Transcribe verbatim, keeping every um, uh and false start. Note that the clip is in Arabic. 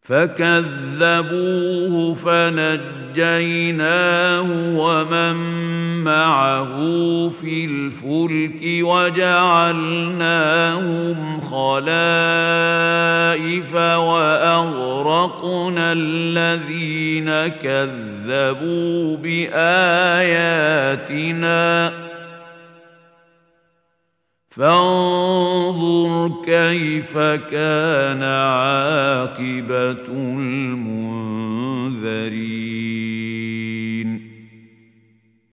فكذبوه فنجيناه ومن معه في الفلك وجعلناهم خلائف وأغرقنا الذين كذبوا بآياتنا فانظر كيف كان عاقبة المنذرين